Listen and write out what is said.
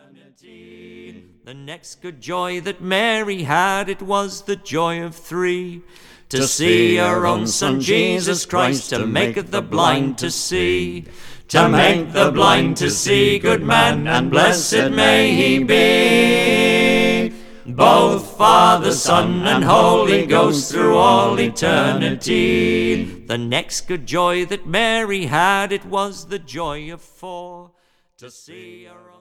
eternity. The next good joy that Mary had, it was the joy of three. To see her own Son Jesus Christ, to make the blind to see. To make the blind to see, good man, and blessed may he be. Both Father, Son, and Holy Ghost through all eternity. The next good joy that Mary had, it was the joy of four. To see her